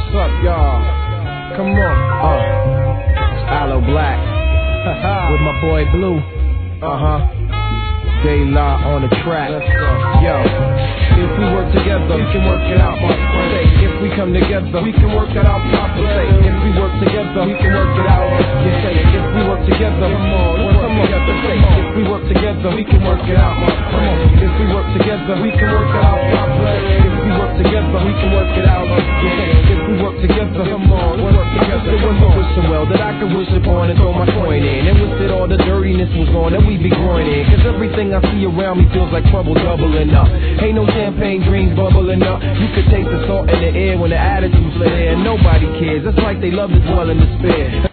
What's up, y'all? Come on. It's Aloe Black with my boy Blue. De La on the track. Yo, if we work together, we can work it out. Say, if we come together, we can work it out. Say, if we work together, we can work it out. You say, if we work together, come on. Say, if we work together, we can work it out. Come on, if we work together, we can work it out. If we work together, we can work it out. You say, if we work together, come on, work together. I just wishing well that I could wish upon and throw my coin in, and wish that all the dirtiness was gone and we be growing in. 'Cause everything I see around me feels like trouble doubling up. Ain't no champagne dreams bubbling up. You could taste the salt in the air when the attitude's lit in. Nobody cares. It's like they love to dwell in despair.